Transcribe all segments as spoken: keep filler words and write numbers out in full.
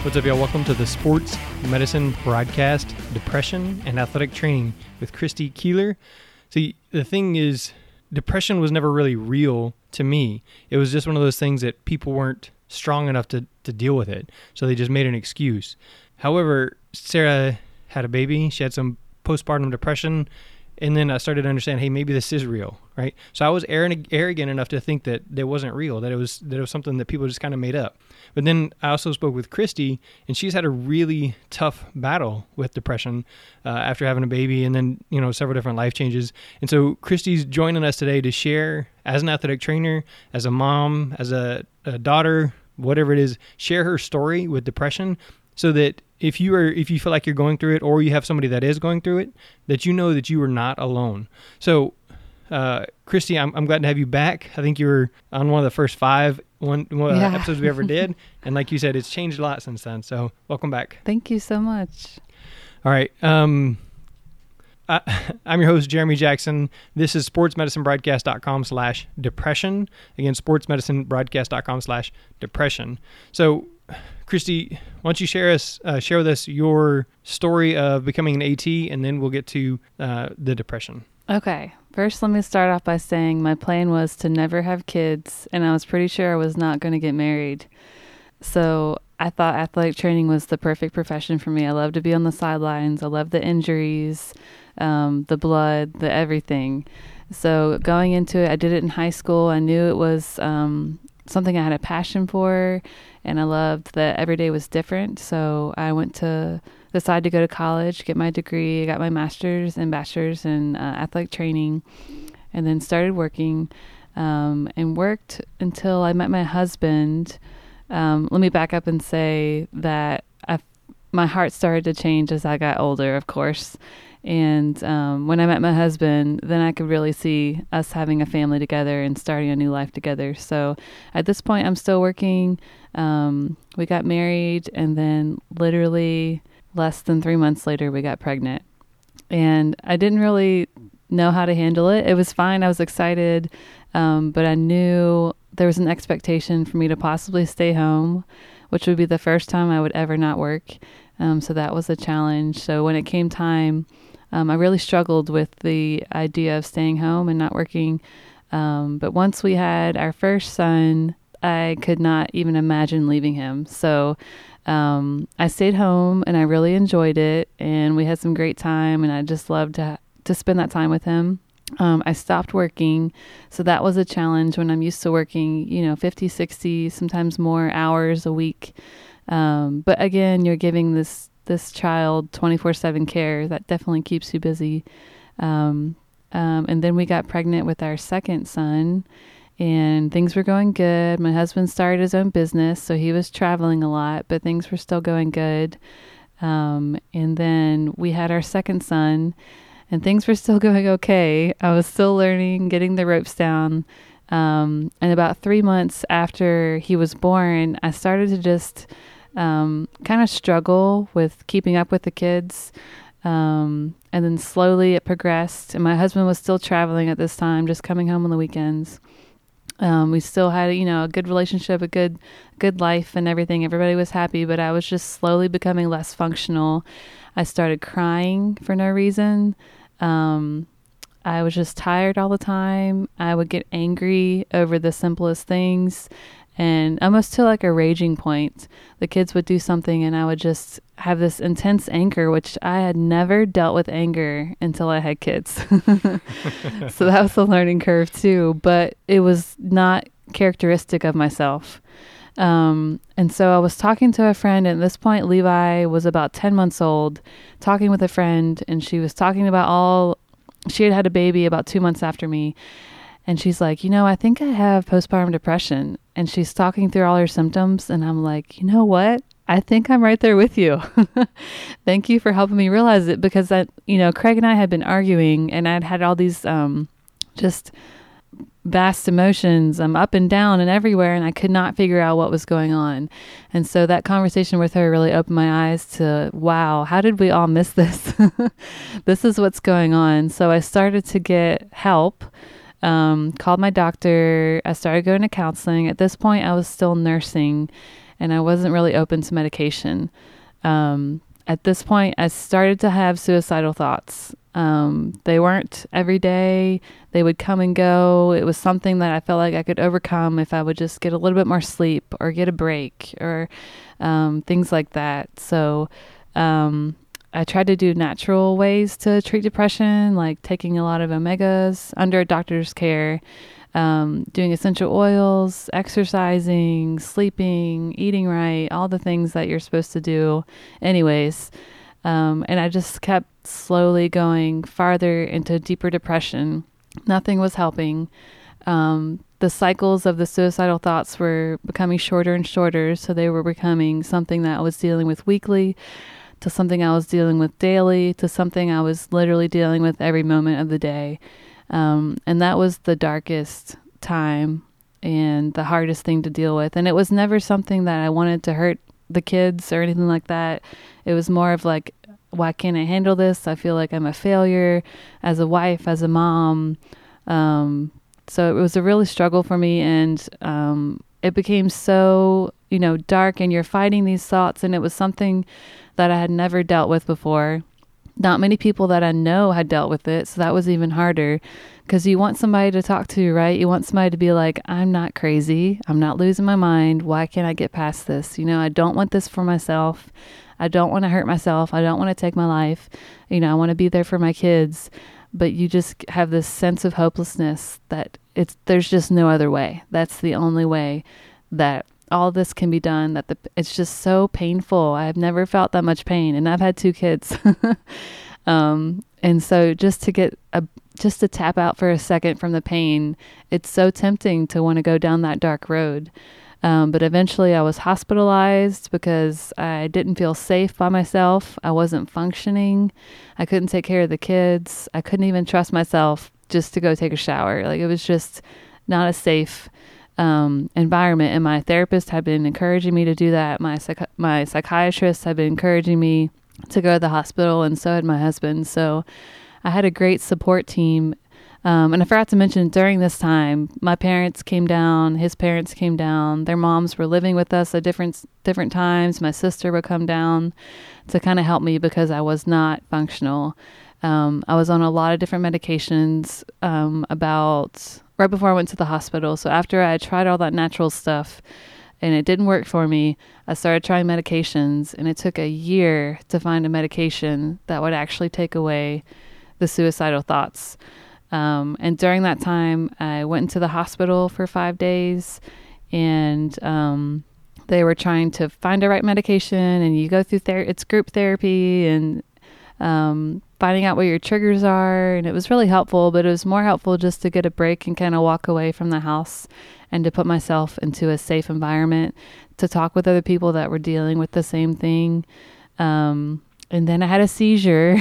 What's up, y'all? Welcome to the Sports Medicine Broadcast, Depression and Athletic Training with Christy Keeler. See, the thing is, depression was never really real to me. It was just one of those things that people weren't strong enough to, to deal with it, so they just made an excuse. However, Sarah had a baby. She had some postpartum depression, and then I started to understand, hey, maybe this is real, right? So I was arrogant enough to think that it wasn't real, that it was that it was something that people just kind of made up. But then I also spoke with Christy, and she's had a really tough battle with depression uh, after having a baby, and then you know several different life changes. And so Christy's joining us today to share, as an athletic trainer, as a mom, as a, a daughter, whatever it is, share her story with depression, so that if you are if you feel like you're going through it, or you have somebody that is going through it, that you know that you are not alone. So, uh, Christy, I'm I'm glad to have you back. I think you were on one of the first five one, one yeah. episodes we ever did, and like you said, it's changed a lot since then. So, welcome back. Thank you so much. All right. Um, I, I'm your host, Jeremy Jackson. This is sportsmedicinebroadcast.com slash depression. Again, sportsmedicinebroadcast.com slash depression. So, Christy, why don't you share us uh, share with us your story of becoming an AT, and then we'll get to uh, the depression. Okay. First, let me start off by saying my plan was to never have kids, and I was pretty sure I was not going to get married. So I thought athletic training was the perfect profession for me. I love to be on the sidelines. I love the injuries, um, the blood, the everything. So going into it, I did it in high school. I knew it was um, something I had a passion for, and I loved that every day was different. So I went to decide to go to college, get my degree. I got my master's and bachelor's in uh, athletic training, and then started working um, and worked until I met my husband. Um, let me back up and say that I, my heart started to change as I got older, of course. And um, when I met my husband, then I could really see us having a family together and starting a new life together. So at this point, I'm still working. Um, we got married, and then literally less than three months later, we got pregnant. And I didn't really know how to handle it. It was fine. I was excited, um, but I knew there was an expectation for me to possibly stay home, which would be the first time I would ever not work. Um, so that was a challenge. So when it came time, um, I really struggled with the idea of staying home and not working. Um, but once we had our first son, I could not even imagine leaving him. So um, I stayed home, and I really enjoyed it, and we had some great time, and I just loved to to spend that time with him. Um, I stopped working, so that was a challenge when I'm used to working, you know, fifty, sixty, sometimes more hours a week. Um, but again, you're giving this this child twenty-four seven care. That definitely keeps you busy. Um, um, and then we got pregnant with our second son, and things were going good. My husband started his own business, so he was traveling a lot, but things were still going good. Um, and then we had our second son, and things were still going okay. I was still learning, getting the ropes down. Um, and about three months after he was born, I started to just um, kind of struggle with keeping up with the kids. Um, and then slowly it progressed. And my husband was still traveling at this time, just coming home on the weekends. Um, we still had, you know, a good relationship, a good, good life and everything. Everybody was happy, but I was just slowly becoming less functional. I started crying for no reason. Um, I was just tired all the time. I would get angry over the simplest things, and almost to like a raging point. The kids would do something, and I would just have this intense anger, which I had never dealt with anger until I had kids. So that was a learning curve too, but it was not characteristic of myself. Um, and so I was talking to a friend, and at this point, Levi was about ten months old, talking with a friend, and she was talking about all, she had had a baby about two months after me. And she's like, you know, I think I have postpartum depression. And she's talking through all her symptoms. And I'm like, you know what? I think I'm right there with you. Thank you for helping me realize it, because that, you know, Craig and I had been arguing, and I'd had all these, um, just vast emotions, um, up and down and everywhere. And I could not figure out what was going on. And so that conversation with her really opened my eyes to, wow, how did we all miss this? This is what's going on. So I started to get help. Um, called my doctor. I started going to counseling. At this point, I was still nursing. and I wasn't really open to medication. Um, at this point, I started to have suicidal thoughts. Um, they weren't every day. They would come and go. It was something that I felt like I could overcome if I would just get a little bit more sleep or get a break or um, things like that. So um, I tried to do natural ways to treat depression, like taking a lot of omegas under a doctor's care, um, doing essential oils, exercising, sleeping, eating right, all the things that you're supposed to do anyways. Um, and I just kept slowly going farther into deeper depression. Nothing was helping. Um, the cycles of the suicidal thoughts were becoming shorter and shorter. So they were becoming something that I was dealing with weekly, to something I was dealing with daily, to something I was literally dealing with every moment of the day. Um, and that was the darkest time and the hardest thing to deal with. And it was never something that I wanted to hurt the kids or anything like that. It was more of like, why can't I handle this? I feel like I'm a failure as a wife, as a mom. Um, so it was a really struggle for me. And um, it became so, you know, dark, and you're fighting these thoughts. And it was something that I had never dealt with before. Not many people that I know had dealt with it. So that was even harder, because you want somebody to talk to, right? You want somebody to be like, I'm not crazy. I'm not losing my mind. Why can't I get past this? You know, I don't want this for myself. I don't want to hurt myself. I don't want to take my life. You know, I want to be there for my kids. But you just have this sense of hopelessness that it's, there's just no other way. That's the only way that all this can be done, that the, it's just so painful. I've never felt that much pain, and I've had two kids. um, and so just to get a, just to tap out for a second from the pain, it's so tempting to want to go down that dark road. Um, but eventually I was hospitalized because I didn't feel safe by myself. I wasn't functioning. I couldn't take care of the kids. I couldn't even trust myself just to go take a shower. Like, it was just not a safe um, environment. And my therapist had been encouraging me to do that. My psych- my psychiatrist had been encouraging me to go to the hospital, and so had my husband. So I had a great support team. Um, and I forgot to mention, during this time, my parents came down, his parents came down, their moms were living with us at different different times. My sister would come down to kind of help me because I was not functional. Um, I was on a lot of different medications um, about right before I went to the hospital. So after I tried all that natural stuff and it didn't work for me, I started trying medications, and it took a year to find a medication that would actually take away the suicidal thoughts. Um, and during that time, I went into the hospital for five days and um, they were trying to find a right medication, and you go through ther- it's group therapy and um, finding out what your triggers are. And it was really helpful, but it was more helpful just to get a break and kind of walk away from the house and to put myself into a safe environment, to talk with other people that were dealing with the same thing. Um, and then I had a seizure.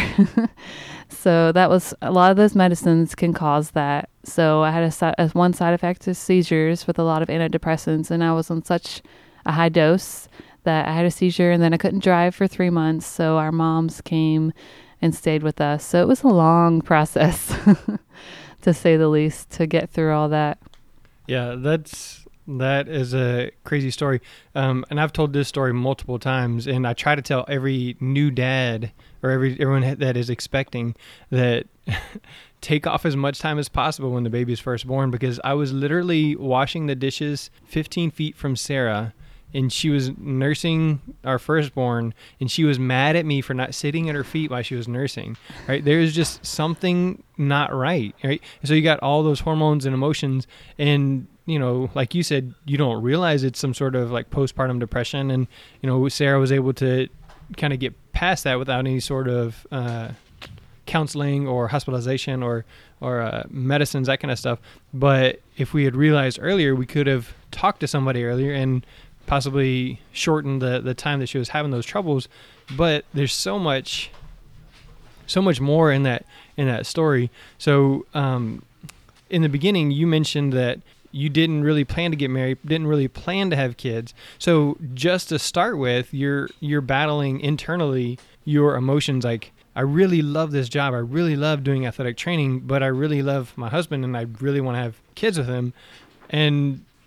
So that was, a lot of those medicines can cause that. So I had a, a one side effect is seizures with a lot of antidepressants, and I was on such a high dose that I had a seizure, and then I couldn't drive for three months. So our moms came and stayed with us. So it was a long process, to say the least, to get through all that. Yeah, that's that is a crazy story. Um, and I've told this story multiple times, and I try to tell every new dad or every everyone that is expecting that take off as much time as possible when the baby is first born, because I was literally washing the dishes fifteen feet from Sarah, and she was nursing our firstborn, and she was mad at me for not sitting at her feet while she was nursing, right? There's just something not right, right? So you got all those hormones and emotions, and, you know, like you said, you don't realize it's some sort of like postpartum depression. And, you know, Sarah was able to kind of get past that without any sort of uh, counseling or hospitalization or, or uh, medicines, that kind of stuff. But if we had realized earlier, we could have talked to somebody earlier and possibly shortened the, the time that she was having those troubles. But there's so much, so much more in that, in that story. So um, in the beginning, you mentioned that you didn't really plan to get married, didn't really plan to have kids. So just to start with, you're you're battling internally your emotions like, I really love this job. I really love doing athletic training, but I really love my husband and I really want to have kids with him. And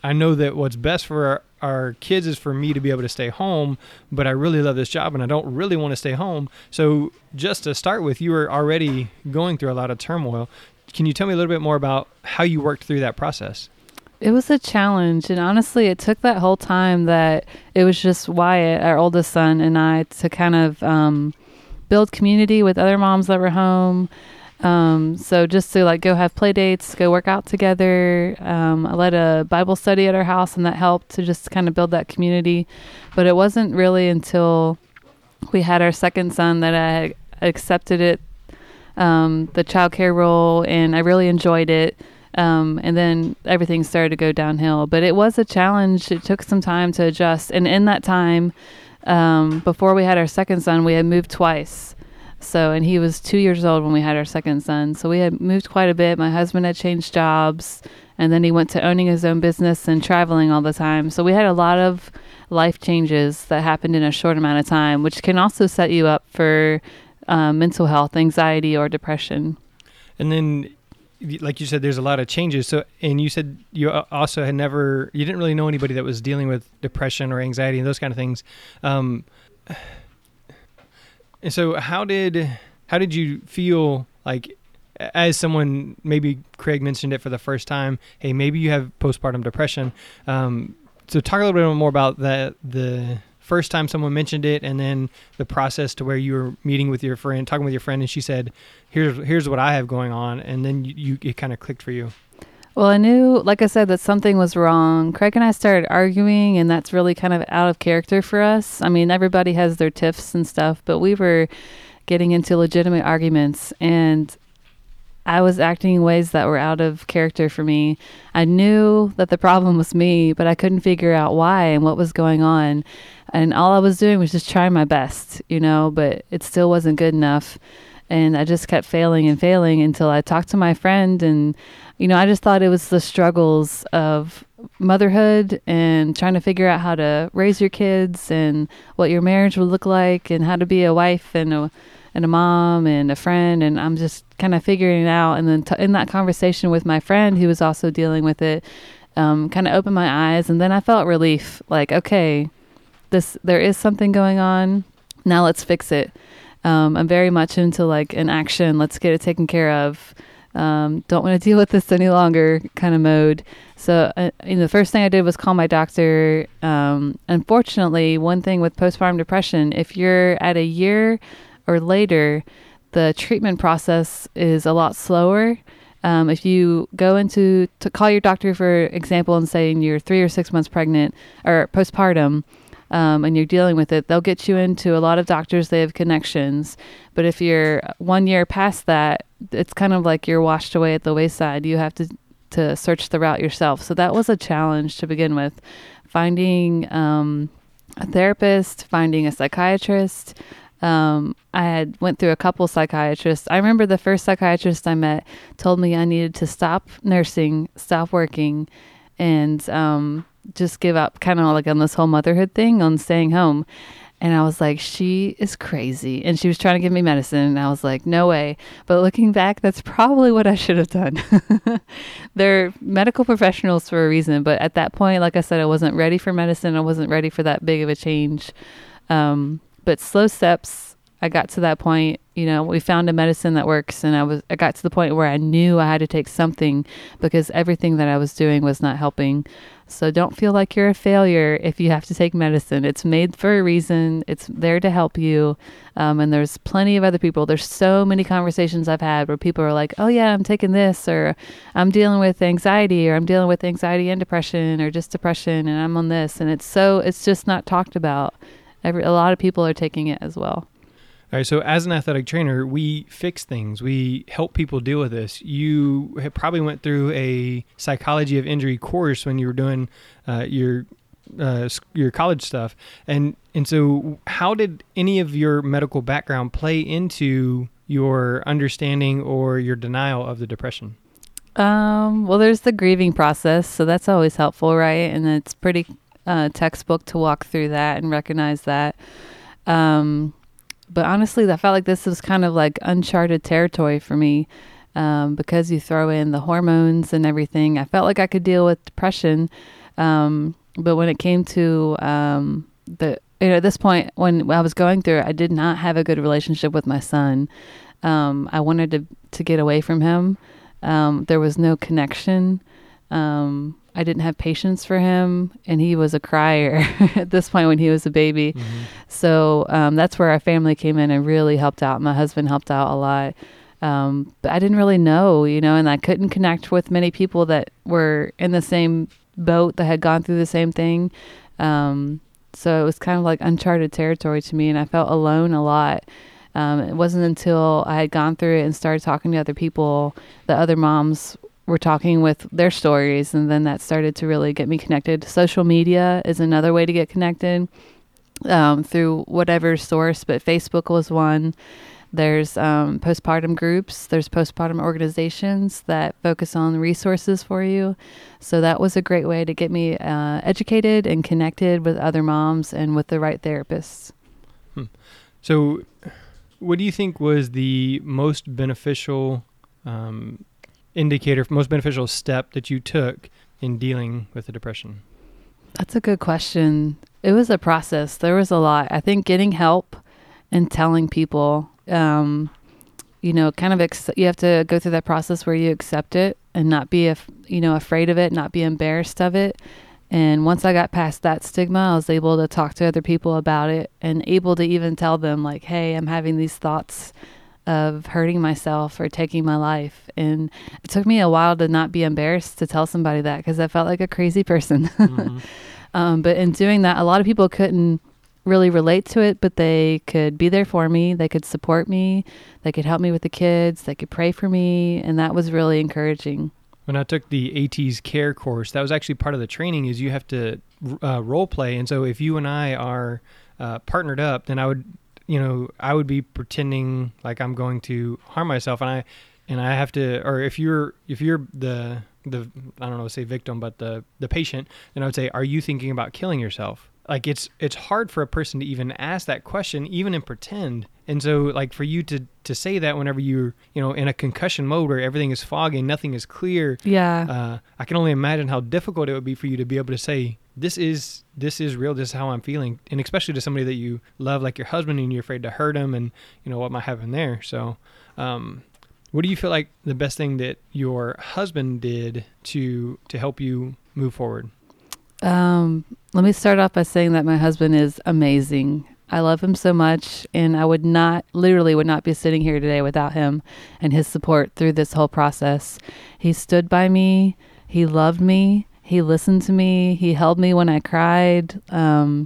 I know that what's best for our, our kids is for me to be able to stay home, but I really love this job and I don't really want to stay home. So just to start with, you were already going through a lot of turmoil. Can you tell me a little bit more about how you worked through that process? It was a challenge. And honestly, it took that whole time that it was just Wyatt, our oldest son, and I to kind of um, build community with other moms that were home. Um, so just to like go have play dates, go work out together. Um, I led a Bible study at our house, and that helped to just kind of build that community. But it wasn't really until we had our second son that I accepted it, um, the childcare role, and I really enjoyed it. Um, and then everything started to go downhill, but it was a challenge. It took some time to adjust. And in that time, um, before we had our second son, we had moved twice. So, and he was two years old when we had our second son. So we had moved quite a bit. My husband had changed jobs, and then he went to owning his own business and traveling all the time. So we had a lot of life changes that happened in a short amount of time, which can also set you up for uh, mental health, anxiety, or depression. And then, like you said, there's a lot of changes. So, and you said you also had never, you didn't really know anybody that was dealing with depression or anxiety and those kind of things. Um, and so how did, how did you feel like as someone, maybe Craig mentioned it for the first time, hey, maybe you have postpartum depression. Um, so talk a little bit more about that, the first time someone mentioned it, and then the process to where you were meeting with your friend, talking with your friend, and she said, here's here's what I have going on, and then you, you it kind of clicked for you. Well, I knew, like I said, that something was wrong. Craig and I started arguing, and that's really kind of out of character for us. I mean, everybody has their tiffs and stuff, but we were getting into legitimate arguments, and I was acting in ways that were out of character for me. I knew that the problem was me, but I couldn't figure out why and what was going on. And all I was doing was just trying my best, you know, but it still wasn't good enough. And I just kept failing and failing until I talked to my friend. And, you know, I just thought it was the struggles of motherhood and trying to figure out how to raise your kids and what your marriage would look like and how to be a wife and a and a mom and a friend. And I'm just kind of figuring it out. And then t- in that conversation with my friend who was also dealing with it, um, kind of opened my eyes. And then I felt relief, like, okay, this, there is something going on. Now let's fix it. Um, I'm very much into like an action. Let's get it taken care of. Um, don't want to deal with this any longer kind of mode. So uh, you know, the first thing I did was call my doctor. Um, unfortunately, one thing with postpartum depression, if you're at a year or later, the treatment process is a lot slower. Um, if you go into to call your doctor, for example, and saying you're three or six months pregnant or postpartum, um, and you're dealing with it, they'll get you into a lot of doctors. They have connections. But if you're one year past that, it's kind of like you're washed away at the wayside. You have to, to search the route yourself. So that was a challenge to begin with. Finding um, a therapist, finding a psychiatrist. Um, I had went through a couple psychiatrists. I remember the first psychiatrist I met told me I needed to stop nursing, stop working, and um, just give up kind of like on this whole motherhood thing, on staying home. And I was like, she is crazy. And she was trying to give me medicine. And I was like, no way. But looking back, that's probably what I should have done. They're medical professionals for a reason. But at that point, like I said, I wasn't ready for medicine. I wasn't ready for that big of a change. Um, but slow steps, I got to that point. You know, we found a medicine that works. And I was, I got to the point where I knew I had to take something because everything that I was doing was not helping. So don't feel like you're a failure if you have to take medicine. It's made for a reason. It's there to help you. Um, and there's plenty of other people. There's so many conversations I've had where people are like, oh yeah, I'm taking this, or I'm dealing with anxiety, or I'm dealing with anxiety and depression, or just depression, and I'm on this. And it's so, it's just not talked about. Every, a lot of people are taking it as well. All right, so as an athletic trainer, we fix things. We help people deal with this. You have probably went through a psychology of injury course when you were doing uh, your uh, your college stuff, and and so how did any of your medical background play into your understanding or your denial of the depression? Um, well, there's the grieving process, so that's always helpful, right? And it's pretty uh, textbook to walk through that and recognize that. Um, But honestly, I felt like this was kind of like uncharted territory for me um, because you throw in the hormones and everything. I felt like I could deal with depression, Um, but when it came to um, the, you know, at this point when I was going through it, I did not have a good relationship with my son. Um, I wanted to, to get away from him. Um, there was no connection. Um, I didn't have patience for him, and he was a crier at this point when he was a baby. Mm-hmm. So um, that's where our family came in and really helped out. My husband helped out a lot. Um, but I didn't really know, you know, and I couldn't connect with many people that were in the same boat that had gone through the same thing. Um, so it was kind of like uncharted territory to me, and I felt alone a lot. Um, it wasn't until I had gone through it and started talking to other people, the other moms were talking with their stories, and then that started to really get me connected. Social media is another way to get connected um, through whatever source, but Facebook was one. There's um, postpartum groups. There's postpartum organizations that focus on resources for you. So that was a great way to get me uh, educated and connected with other moms and with the right therapists. Hmm. So what do you think was the most beneficial um indicator, most beneficial step that you took in dealing with the depression? That's a good question. It was a process. There was a lot. I think getting help and telling people, um, you know, kind of, ex- you have to go through that process where you accept it and not be, af- you know, afraid of it, not be embarrassed of it. And once I got past that stigma, I was able to talk to other people about it and able to even tell them like, hey, I'm having these thoughts of hurting myself or taking my life. And it took me a while to not be embarrassed to tell somebody that, because I felt like a crazy person. Mm-hmm. um, but in doing that, a lot of people couldn't really relate to it, but they could be there for me. They could support me. They could help me with the kids. They could pray for me. And that was really encouraging. When I took the AT's care course, that was actually part of the training, is you have to uh, role play. And so if you and I are uh, partnered up, then I would you know, I would be pretending like I'm going to harm myself, and I, and I have to, or if you're, if you're the, the, I don't know, say victim, but the, the patient, then I would say, are you thinking about killing yourself? Like it's, it's hard for a person to even ask that question, even in pretend. And so like for you to, to say that whenever you're, you know, in a concussion mode where everything is foggy, nothing is clear. Yeah. Uh, I can only imagine how difficult it would be for you to be able to say, this is, this is real. This is how I'm feeling. And especially to somebody that you love, like your husband, and you're afraid to hurt him and, you know, what might happen there. So, um, what do you feel like the best thing that your husband did to, to help you move forward? Um, let me start off by saying that my husband is amazing. I love him so much, and I would not, literally would not be sitting here today without him and his support through this whole process. He stood by me. He loved me. He listened to me. He held me when I cried. Um,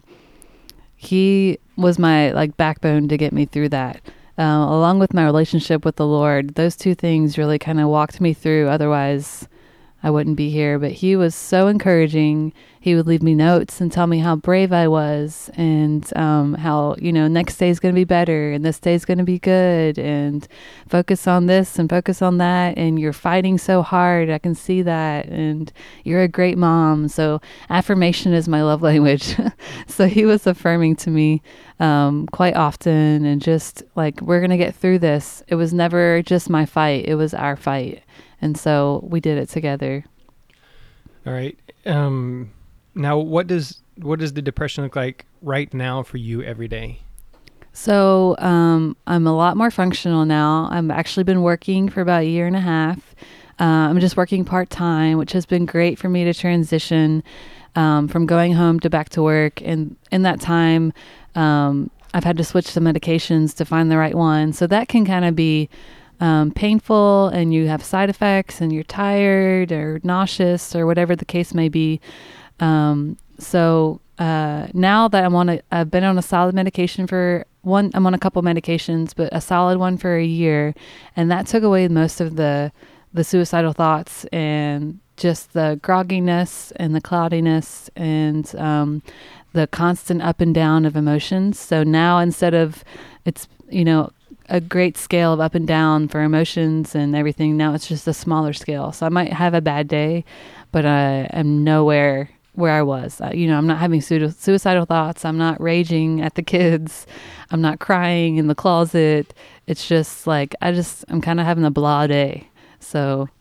he was my like backbone to get me through that. Uh, along with my relationship with the Lord, those two things really kind of walked me through. Otherwise, I wouldn't be here. But he was so encouraging. He would leave me notes and tell me how brave I was, and um, how, you know, next day is going to be better, and this day is going to be good, and focus on this and focus on that. And you're fighting so hard. I can see that. And you're a great mom. So affirmation is my love language. So he was affirming to me um, quite often, and just like, we're going to get through this. It was never just my fight. It was our fight. And so we did it together. All right. Um, now, what does what does the depression look like right now for you every day? So um, I'm a lot more functional now. I've actually been working for about a year and a half. Uh, I'm just working part-time, which has been great for me to transition um, from going home to back to work. And in that time, um, I've had to switch the medications to find the right one. So that can kind of be Um, painful, and you have side effects, and you're tired or nauseous or whatever the case may be. Um, so uh, now that I'm on a, I've been on a solid medication for one, I'm on a couple medications, but a solid one for a year, and that took away most of the the suicidal thoughts and just the grogginess and the cloudiness and um, the constant up and down of emotions. So now instead of it's you know. a great scale of up and down for emotions and everything. Now it's just a smaller scale. So I might have a bad day, but I am nowhere where I was. Uh, you know, I'm not having su- suicidal thoughts. I'm not raging at the kids. I'm not crying in the closet. It's just like, I just, I'm kind of having a blah day. So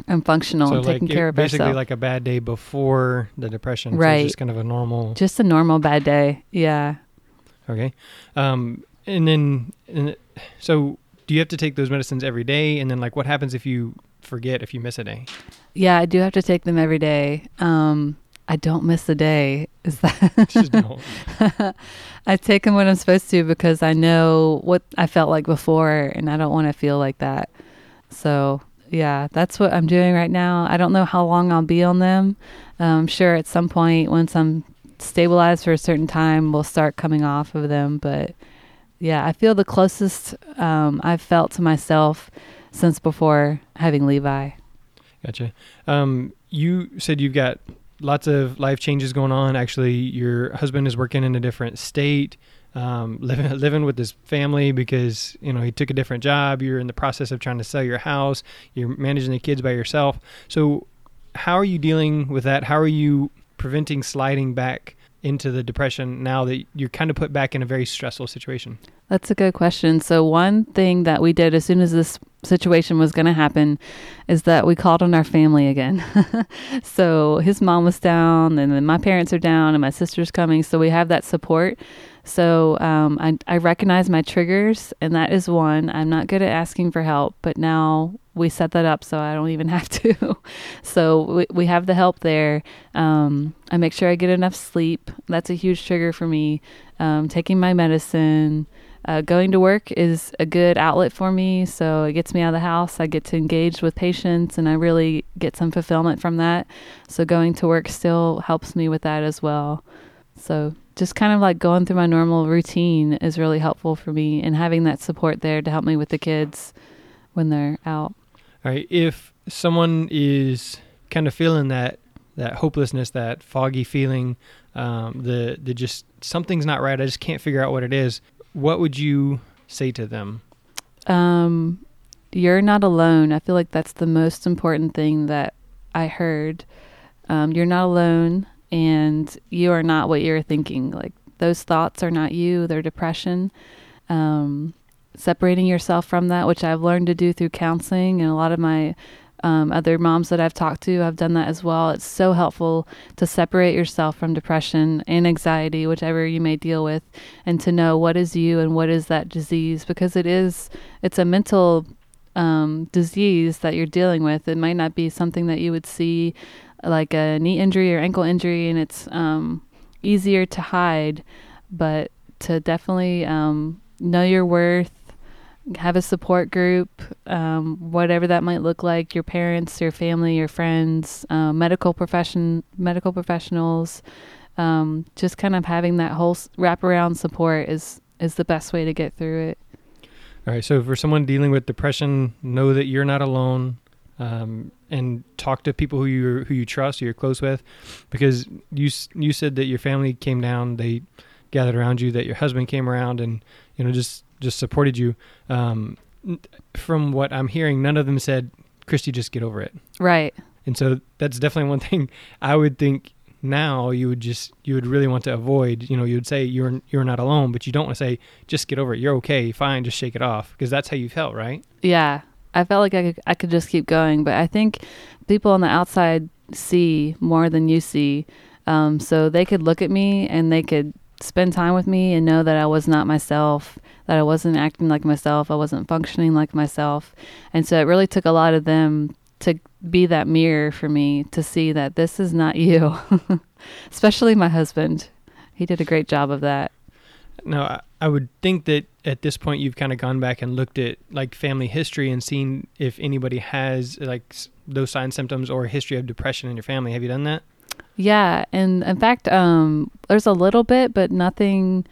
I'm functional So and like taking it- care of basically myself. like a bad day before the depression. So Right. it's just kind of a normal. Just a normal bad day. Yeah. Okay. Um, and then, and it- so do you have to take those medicines every day? And then like what happens if you forget, if you miss a day? Yeah, I do have to take them every day. Um, I don't miss a day. Is Just don't. that I take them when I'm supposed to because I know what I felt like before and I don't want to feel like that. So yeah, that's what I'm doing right now. I don't know how long I'll be on them. Um, I'm sure at some point once I'm stabilized for a certain time, we'll start coming off of them. But yeah, I feel the closest um, I've felt to myself since before having Levi. Gotcha. Um, you said you've got lots of life changes going on. Actually, your husband is working in a different state, um, living living with his family because you know he took a different job. You're in the process of trying to sell your house. You're managing the kids by yourself. So, how are you dealing with that? How are you preventing sliding back into the depression now that you're kind of put back in a very stressful situation? That's a good question. So one thing that we did as soon as this situation was going to happen is that we called on our family again. So his mom was down and then my parents are down and my sister's coming. So we have that support. So um, I, I recognize my triggers and that is one. I'm not good at asking for help, but now we set that up so I don't even have to. So we, we have the help there. Um, I make sure I get enough sleep. That's a huge trigger for me. Um, taking my medicine. Uh, going to work is a good outlet for me, so it gets me out of the house. I get to engage with patients, and I really get some fulfillment from that. So going to work still helps me with that as well. So just kind of like going through my normal routine is really helpful for me, and having that support there to help me with the kids when they're out. All right. If someone is kind of feeling that that hopelessness, that foggy feeling, um, the the just something's not right, I just can't figure out what it is. What would you say to them? Um, you're not alone. I feel like that's the most important thing that I heard. Um, you're not alone, and you are not what you're thinking. Like those thoughts are not you; they're depression. Um, separating yourself from that, which I've learned to do through counseling, and a lot of my Um, other moms that I've talked to have done that as well. It's so helpful to separate yourself from depression and anxiety, whichever you may deal with, and to know what is you and what is that disease, because it is, it's a mental um, disease that you're dealing with. It might not be something that you would see like a knee injury or ankle injury, and it's um, easier to hide, but to definitely um, know your worth, have a support group, um, whatever that might look like, your parents, your family, your friends, uh, medical profession, medical professionals, um, just kind of having that whole s- wraparound support is, is the best way to get through it. All right. So for someone dealing with depression, know that you're not alone, um, and talk to people who you who you trust, who you're close with, because you s- you said that your family came down, they gathered around you, that your husband came around, and you know just. just supported you. Um, from what I'm hearing, none of them said, Christy, just get over it. Right. And so that's definitely one thing I would think now you would just, you would really want to avoid. You know, you would say you're, you're not alone, but you don't want to say, just get over it. You're okay. Fine. Just shake it off. Because that's how you felt, right? Yeah. I felt like I could, I could just keep going, but I think people on the outside see more than you see. Um, so they could look at me and they could spend time with me and know that I was not myself, that I wasn't acting like myself, I wasn't functioning like myself. And so it really took a lot of them to be that mirror for me to see that this is not you. Especially my husband. He did a great job of that. Now, I, I would think that at this point you've kind of gone back and looked at like family history and seen if anybody has like s- those signs, symptoms, or a history of depression in your family. Have you done that? Yeah, and in fact, um, there's a little bit, but nothing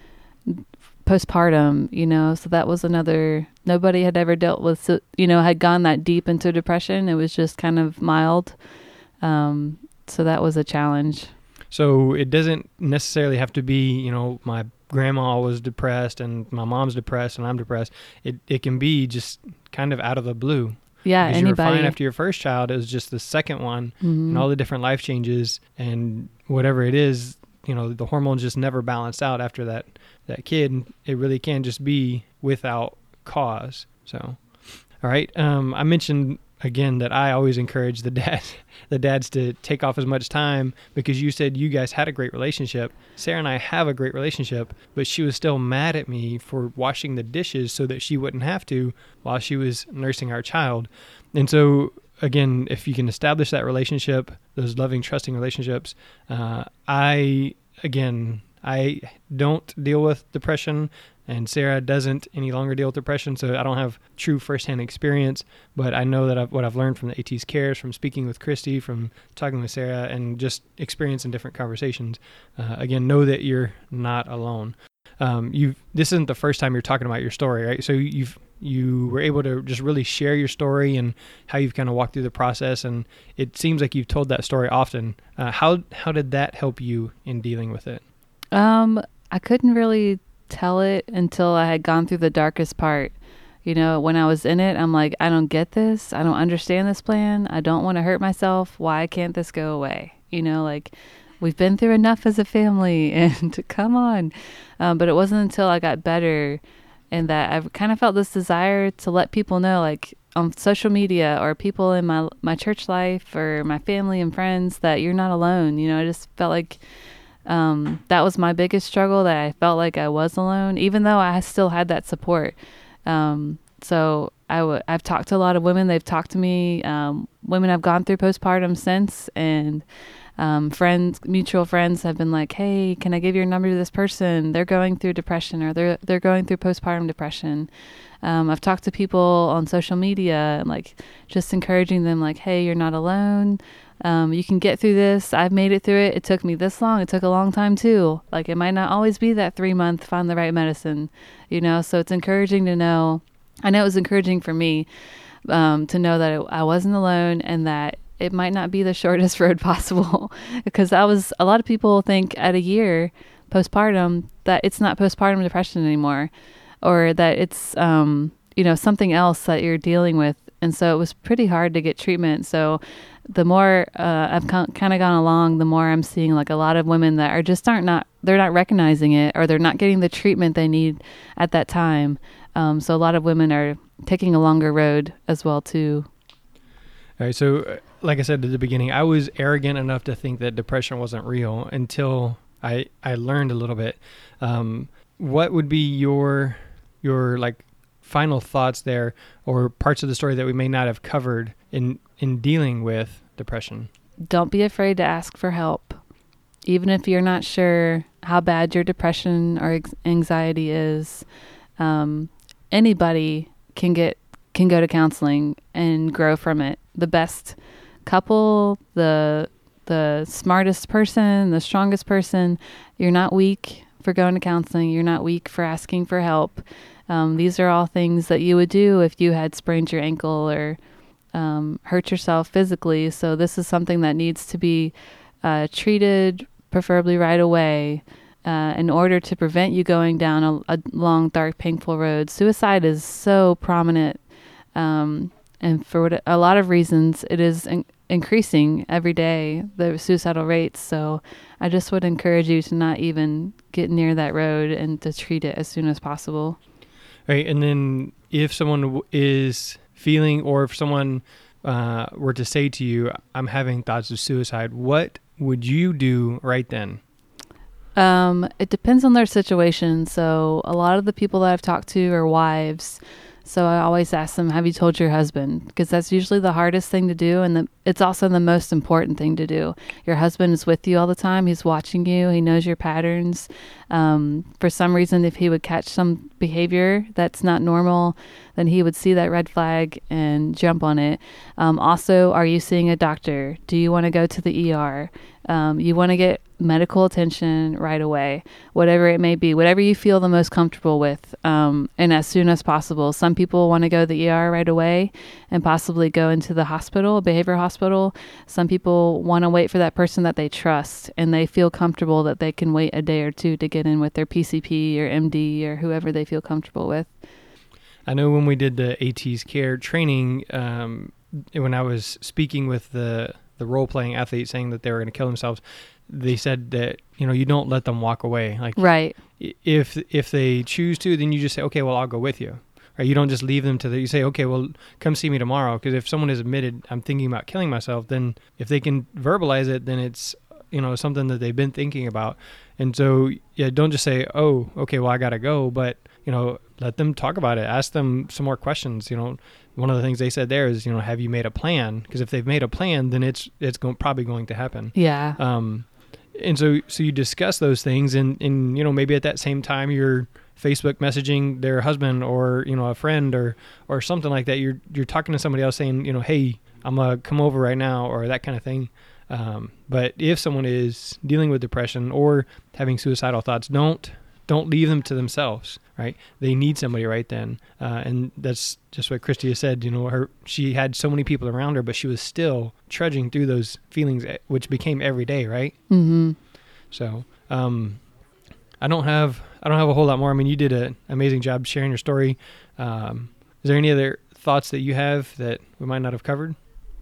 postpartum, you know, so that was another, nobody had ever dealt with, you know, had gone that deep into depression. It was just kind of mild. Um, so that was a challenge. So it doesn't necessarily have to be, you know, my grandma was depressed and my mom's depressed and I'm depressed. It it can be just kind of out of the blue. Yeah, because anybody. you were fine after your first child. It was just the second one, Mm-hmm. and all the different life changes and whatever it is, you know, the hormones just never balanced out after that, that kid. It really can just be without cause. So, all right. Um, I mentioned again, that I always encourage the dad, the dads to take off as much time, because you said you guys had a great relationship. Sarah and I have a great relationship, but she was still mad at me for washing the dishes so that she wouldn't have to while she was nursing our child. And so, again, if you can establish that relationship, those loving, trusting relationships, uh, I, again, I don't deal with depression, and Sarah doesn't any longer deal with depression, so I don't have true firsthand experience, but I know that I've, what I've learned from the AT's Cares, from speaking with Christy, from talking with Sarah, and just experience in different conversations. Uh, again, know that you're not alone. Um, you this isn't the first time you're talking about your story, right? So you've you were able to just really share your story and how you've kind of walked through the process, and it seems like you've told that story often. Uh, how how did that help you in dealing with it? Um, I couldn't really tell it until I had gone through the darkest part. You know, when I was in it, I'm like, I don't get this. I don't understand this plan. I don't want to hurt myself. Why can't this go away? You know, like, we've been through enough as a family, and come on. Um, but it wasn't until I got better and that I kind of felt this desire to let people know, like on social media or people in my, my church life or my family and friends, that you're not alone. You know, I just felt like Um, that was my biggest struggle, that I felt like I was alone, even though I still had that support. Um, so I w- I've talked to a lot of women. They've talked to me, um, women have gone through postpartum since, and um, friends, mutual friends have been like, hey, can I give your number to this person? They're going through depression, or they're, they're going through postpartum depression. Um, I've talked to people on social media and like just encouraging them, like, hey, you're not alone. Um, you can get through this. I've made it through it. It took me this long. It took a long time too. Like, it might not always be that three month, find the right medicine, you know? So it's encouraging to know, I know it was encouraging for me, um, to know that it, I wasn't alone, and that it might not be the shortest road possible, because I was, a lot of people think at a year postpartum that it's not postpartum depression anymore, or that it's, um, you know, something else that you're dealing with. And so it was pretty hard to get treatment. So the more uh, I've con- kind of gone along, the more I'm seeing like a lot of women that are just aren't not, they're not recognizing it, or they're not getting the treatment they need at that time. Um, so a lot of women are taking a longer road as well too. All right. So uh, like I said at the beginning, I was arrogant enough to think that depression wasn't real until I, I learned a little bit. Um, what would be your, your like, final thoughts there, or parts of the story that we may not have covered in in dealing with depression? Don't be afraid to ask for help, even if you're not sure how bad your depression or ex- anxiety is. Um, anybody can get can go to counseling and grow from it. The best couple, the the smartest person, the strongest person. You're not weak for going to counseling. You're not weak for asking for help. Um, these are all things that you would do if you had sprained your ankle or um, hurt yourself physically. So this is something that needs to be uh, treated, preferably right away, uh, in order to prevent you going down a, a long, dark, painful road. Suicide is so prominent, um, and for what, a lot of reasons, it is in, increasing every day, the suicidal rates. So I just would encourage you to not even get near that road and to treat it as soon as possible. Right. And then if someone w- is feeling, or if someone uh, were to say to you, I'm having thoughts of suicide, what would you do right then? Um, it depends on their situation. So a lot of the people that I've talked to are wives. So I always ask them, have you told your husband? Because that's usually the hardest thing to do. And the, it's also the most important thing to do. Your husband is with you all the time. He's watching you. He knows your patterns. Um, for some reason, if he would catch some behavior that's not normal, then he would see that red flag and jump on it. Um, also, are you seeing a doctor? Do you want to go to the E R? Um, you want to get medical attention right away, whatever it may be, whatever you feel the most comfortable with, um, and as soon as possible. Some people want to go to the E R right away and possibly go into the hospital, a behavioral hospital. Some people want to wait for that person that they trust, and they feel comfortable that they can wait a day or two to get in with their P C P or M D or whoever they feel comfortable with. I know when we did the AT's Care training, um, when I was speaking with the the role-playing athlete saying that they were going to kill themselves, they said that, you know, you don't let them walk away. Like, right. If if they choose to, then you just say, okay, well, I'll go with you. right? You don't just leave them to the, you say, okay, well, come see me tomorrow. Because if someone has admitted, I'm thinking about killing myself, then if they can verbalize it, then it's, you know, something that they've been thinking about. And so, yeah, don't just say, oh, okay, well, I got to go. But, you know, let them talk about it. Ask them some more questions. You know, one of the things they said there is, you know, have you made a plan? Because if they've made a plan, then it's it's going, probably going to happen. Yeah. Um, and so so you discuss those things, and, and, you know, maybe at that same time you're Facebook messaging their husband or, you know, a friend or or something like that. You're you're talking to somebody else saying, you know, hey, I'm going to come over right now, or that kind of thing. Um, but if someone is dealing with depression or having suicidal thoughts, don't don't leave them to themselves, right? They need somebody right then. Uh, and that's just what Christy has said. You know, her she had so many people around her, but she was still trudging through those feelings, which became every day, right? Mm-hmm. So um, I don't have I don't have a whole lot more. I mean, you did an amazing job sharing your story. Um, is there any other thoughts that you have that we might not have covered?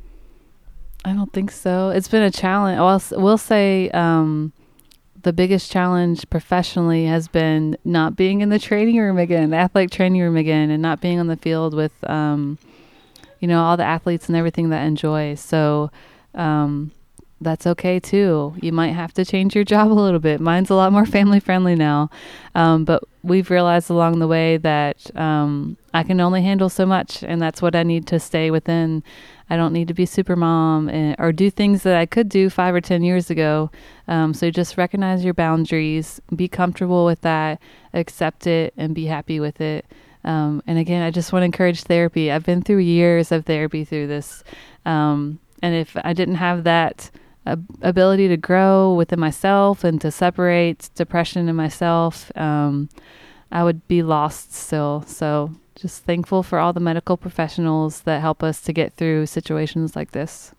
I don't think so. It's been a challenge. I'll, we'll say um, the biggest challenge professionally has been not being in the training room again, the athletic training room again, and not being on the field with, um, you know, all the athletes and everything that enjoy. So um, that's okay too. You might have to change your job a little bit. Mine's a lot more family friendly now. Um, but we've realized along the way that um, I can only handle so much, and that's what I need to stay within. I don't need to be super mom and, or do things that I could do five or ten years ago. Um, so just recognize your boundaries, be comfortable with that, accept it, and be happy with it. Um, and again, I just want to encourage therapy. I've been through years of therapy through this. Um, and if I didn't have that uh, ability to grow within myself and to separate depression and myself, um, I would be lost still. So just thankful for all the medical professionals that help us to get through situations like this.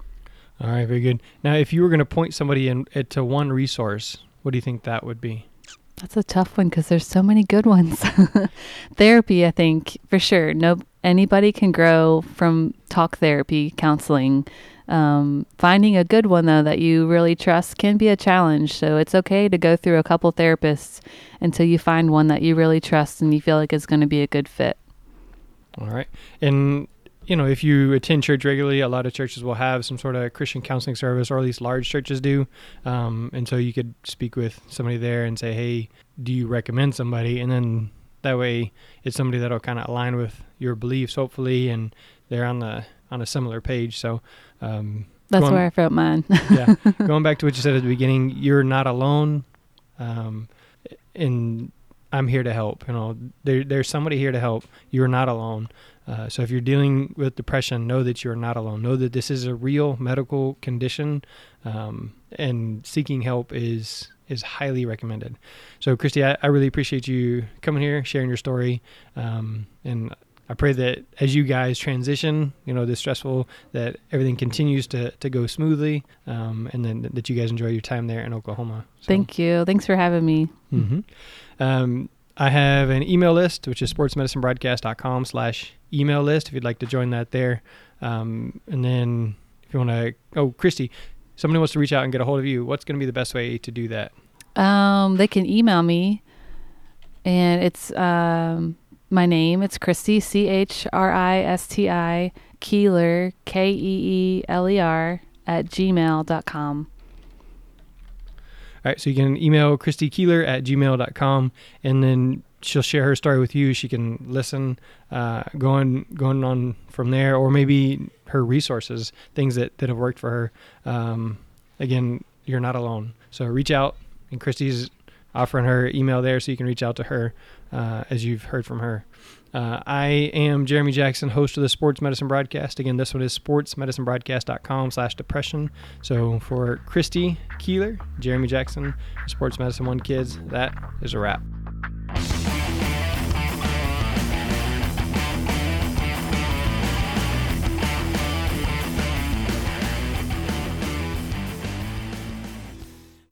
All right, very good. Now, if you were going to point somebody in uh, to one resource, what do you think that would be? That's a tough one because there's so many good ones. Therapy, I think, for sure. No, anybody can grow from talk therapy, counseling. Um, finding a good one, though, that you really trust can be a challenge. So it's okay to go through a couple therapists until you find one that you really trust and you feel like it's going to be a good fit. All right. And, you know, if you attend church regularly, a lot of churches will have some sort of Christian counseling service, or at least large churches do. Um, and so you could speak with somebody there and say, hey, do you recommend somebody? And then that way it's somebody that'll kind of align with your beliefs, hopefully, and they're on the on a similar page. So um, that's going, where I felt mine. yeah. Going back to what you said at the beginning, you're not alone. Um, and I'm here to help. You know, there, there's somebody here to help. You're not alone. Uh, so if you're dealing with depression, know that you're not alone. Know that this is a real medical condition, um, and seeking help is is highly recommended. So, Christy, I, I really appreciate you coming here, sharing your story, um, and I pray that as you guys transition, you know, this stressful, that everything continues to, to go smoothly, um, and then that you guys enjoy your time there in Oklahoma. So, thank you. Thanks for having me. Mm-hmm. Um, I have an email list, which is sportsmedicinebroadcast.com slash email list, if you'd like to join that there. Um, and then if you want to, oh, Christy, somebody wants to reach out and get a hold of you. What's going to be the best way to do that? Um, they can email me, and it's um, my name. It's Christy, C H R I S T I, Keeler, K E E L E R, at gmail dot com. All right, so you can email Christy Keeler at gmail dot com, and then she'll share her story with you. She can listen, uh, going going on from there, or maybe her resources, things that, that have worked for her. Um, again, you're not alone. So reach out, and Christy's offering her email there, so you can reach out to her uh, as you've heard from her. Uh, I am Jeremy Jackson, host of the Sports Medicine Broadcast. Again, this one is sportsmedicinebroadcast.com slash depression. So for Christy Keeler, Jeremy Jackson, Sports Medicine One Kids, that is a wrap.